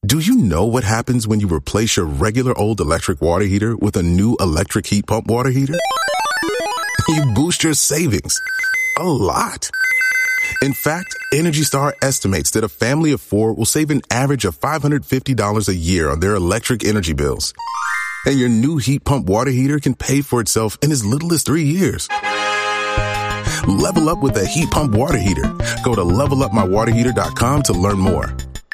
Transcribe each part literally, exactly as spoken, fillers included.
Do you know what happens when you replace your regular old electric water heater with a new electric heat pump water heater? You boost your savings a lot. In fact, Energy Star estimates that a family of four will save an average of five hundred fifty dollars a year on their electric energy bills. And your new heat pump water heater can pay for itself in as little as three years. Level up with a heat pump water heater. Go to level up my water heater dot com to learn more.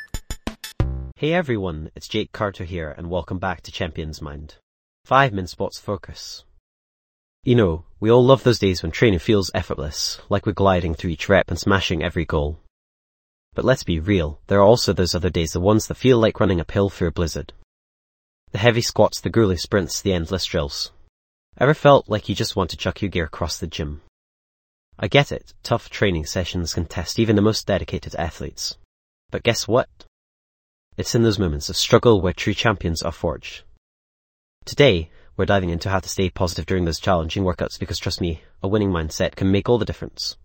Hey everyone, it's Jake Carter here and welcome back to Champions Mind. five min Sports Focus. You know, we all love those days when training feels effortless, like we're gliding through each rep and smashing every goal. But let's be real, there are also those other days, the ones that feel like running uphill through a blizzard. The heavy squats, the grueling sprints, the endless drills. Ever felt like you just want to chuck your gear across the gym? I get it, tough training sessions can test even the most dedicated athletes. But guess what? It's in those moments of struggle where true champions are forged. Today, we're diving into how to stay positive during those challenging workouts because trust me, a winning mindset can make all the difference.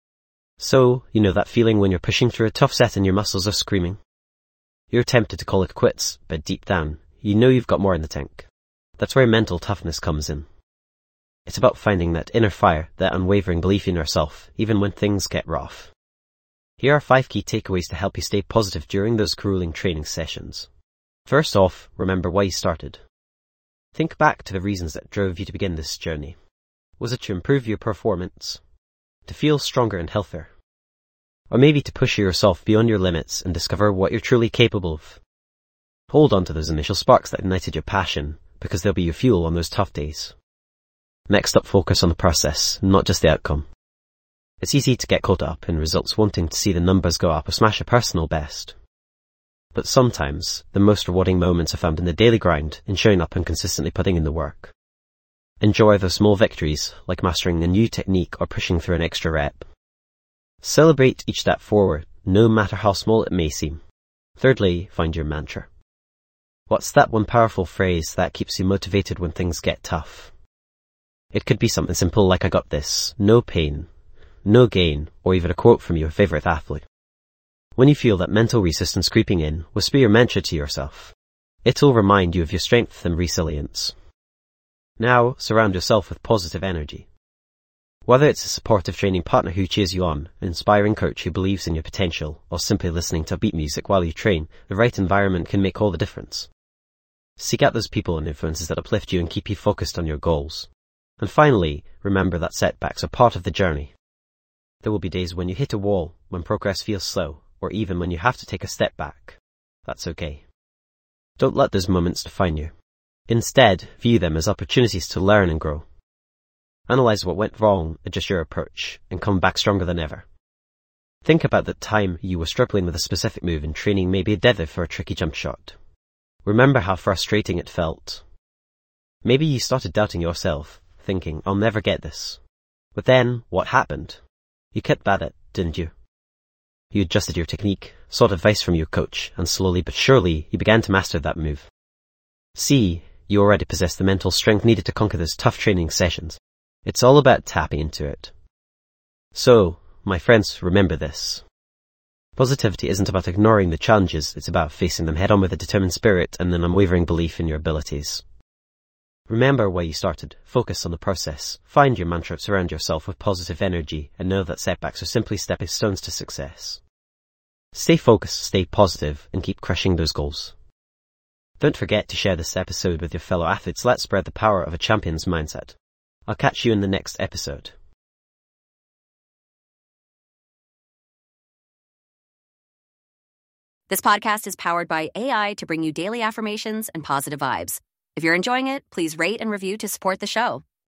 So, you know that feeling when you're pushing through a tough set and your muscles are screaming? You're tempted to call it quits, but deep down, you know you've got more in the tank. That's where mental toughness comes in. It's about finding that inner fire, that unwavering belief in yourself, even when things get rough. Here are five key takeaways to help you stay positive during those grueling training sessions. First off, remember why you started. Think back to the reasons that drove you to begin this journey. Was it to improve your performance? To feel stronger and healthier? Or maybe to push yourself beyond your limits and discover what you're truly capable of? Hold on to those initial sparks that ignited your passion, because they'll be your fuel on those tough days. Next up, focus on the process, not just the outcome. It's easy to get caught up in results, wanting to see the numbers go up or smash a personal best. But sometimes, the most rewarding moments are found in the daily grind, in showing up and consistently putting in the work. Enjoy those small victories, like mastering a new technique or pushing through an extra rep. Celebrate each step forward, no matter how small it may seem. Thirdly, find your mantra. What's that one powerful phrase that keeps you motivated when things get tough? It could be something simple like "I got this," "no pain," "no gain," or even a quote from your favorite athlete. When you feel that mental resistance creeping in, whisper your mantra to yourself. It'll remind you of your strength and resilience. Now, surround yourself with positive energy. Whether it's a supportive training partner who cheers you on, an inspiring coach who believes in your potential, or simply listening to beat music while you train, the right environment can make all the difference. Seek out those people and influences that uplift you and keep you focused on your goals. And finally, remember that setbacks are part of the journey. There will be days when you hit a wall, when progress feels slow, or even when you have to take a step back. That's okay. Don't let those moments define you. Instead, view them as opportunities to learn and grow. Analyze what went wrong, adjust your approach, and come back stronger than ever. Think about the time you were struggling with a specific move in training, maybe a deadlift for a tricky jump shot. Remember how frustrating it felt. Maybe you started doubting yourself, thinking, "I'll never get this." But then, what happened? You kept at it, didn't you? You adjusted your technique, sought advice from your coach, and slowly but surely, you began to master that move. See, you already possess the mental strength needed to conquer those tough training sessions. It's all about tapping into it. So, my friends, remember this. Positivity isn't about ignoring the challenges, it's about facing them head on with a determined spirit and an unwavering belief in your abilities. Remember why you started, focus on the process, find your mantra, surround yourself with positive energy, and know that setbacks are simply stepping stones to success. Stay focused, stay positive, and keep crushing those goals. Don't forget to share this episode with your fellow athletes. Let's spread the power of a champion's mindset. I'll catch you in the next episode. This podcast is powered by A I to bring you daily affirmations and positive vibes. If you're enjoying it, please rate and review to support the show.